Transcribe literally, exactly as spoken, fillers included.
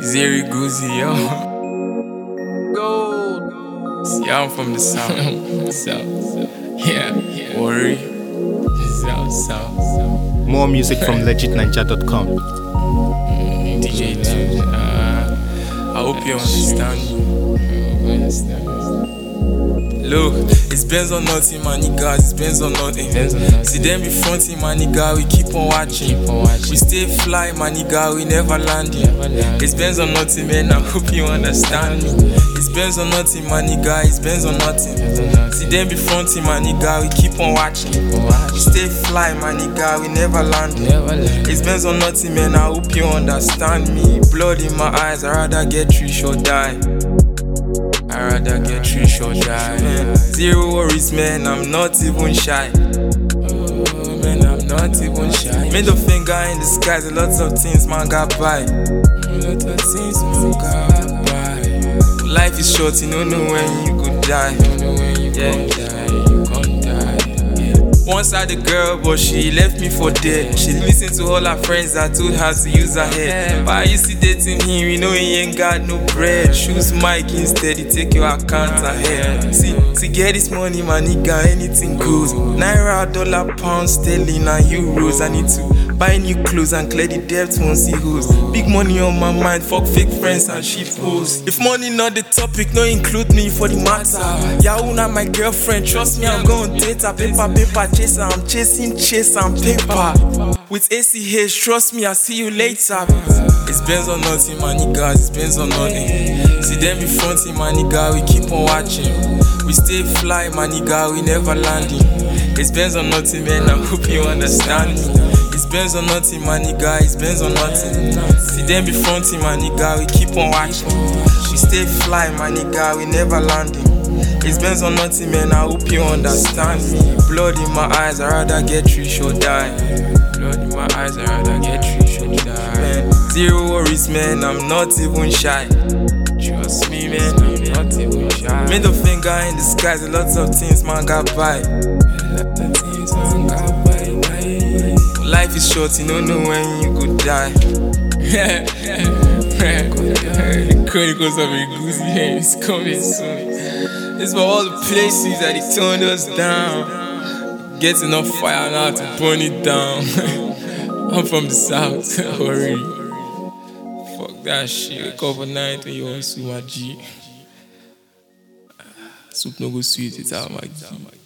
Zeri Guzi, yo. Gold. See, I'm from the south. South. Yeah, yeah. Worry. South, south, south. More music from legit ninja dot com. D J two. Uh, I hope you understand me. Understand. Look, it's Benz or nothing, my niggas, it's Benz or nothing. See them be fronting, my nigga, we keep on watching. Keep on watching. We stay fly, my nigga, we never landing. It's Benz or nothing, man, I hope you understand me. It's Benz or nothing, my nigga, it's Benz or nothing. See them be fronting, my nigga, we keep on watching. We stay fly, my nigga, we never landing. It's Benz or nothing, man, I hope you understand me. Blood in my eyes, I'd rather get rich or die. I'd rather get rich or die. Man. Zero worries, man, I'm not even shy. Oh, man, I'm not even shy. Middle finger in the skies, a lot of things, man, got by. A lot of things, man, got by. Life is short, you don't know when you could die. You don't know when you yeah. gon' die, you gon' die. Yeah. Once I had a girl, but she left me for dead. She listened to all her friends that told her to use her head. But you see dating him, you know he ain't got no bread. Choose Mike instead, he take your account ahead. See, to get this money, my nigga, anything goes. Naira, dollar, pound, sterling, and euros. I need to buy new clothes and clear the debt once he goes. Big money on my mind, fuck fake friends and cheap hoes. If money not the topic, no include me for the matter. Yahoo not my girlfriend, trust me, I'm gonna date her. Paper, paper, chaser, I'm chasing, chase and paper. With A C H, trust me, I'll see you later. It's Benz or nothing, my niggas, it's Benz or nothing. See them be fronting, my nigga, we keep on watching. We stay fly, my nigga, we never landing. It's Benz or nothing, man, I hope you understand me. It's Benz or nothing, my nigga, it's Benz or nothing. See them be fronting, my nigga, we keep on watching. We stay fly, my nigga, we never landing. It's Benz or nothing, man, I hope you understand me. Blood in my eyes, I'd rather get rich or die. Blood in my eyes, I'd rather get rich or die. Man, zero worries, man, I'm not even shy. Trust me, man, I'm not even shy. Middle finger in the skies, a lot of things, man, got by. A lot of things, man, got by. Life is short, you don't know when you could die. The Chronicles of a Guzi is coming soon. It's for all the places that he turned us down. Get enough fire now to burn it down. I'm from the south, already. Fuck that shit. Wake up at night when you want to my G. Soup no go sweet, it's out my G.